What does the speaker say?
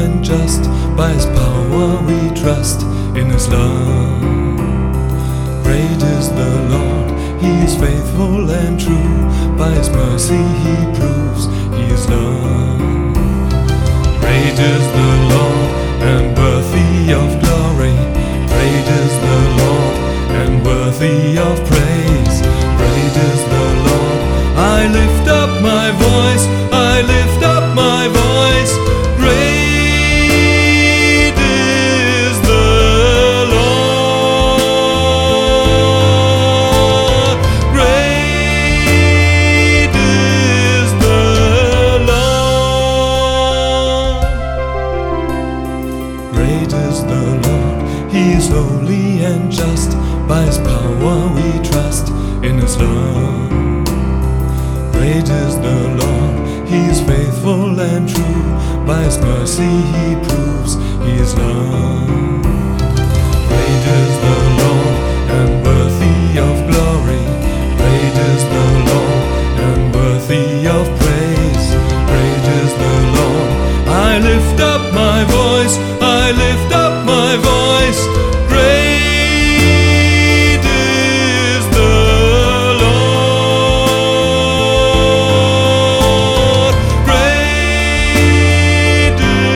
and just, by His power we trust in His love. Great is the Lord, He is faithful and true, by His mercy He proves He is love. Great is the Lord and worthy of glory, great is the Lord and worthy of praise. Great is the Lord, I lift up my voice, I lift up my voice. Great is the Lord, great is the Lord. Great is the Lord, He is holy and just, by His power we trust in His love. Great is the Lord, He is faithful and true, by His mercy He proves He is love. Great is the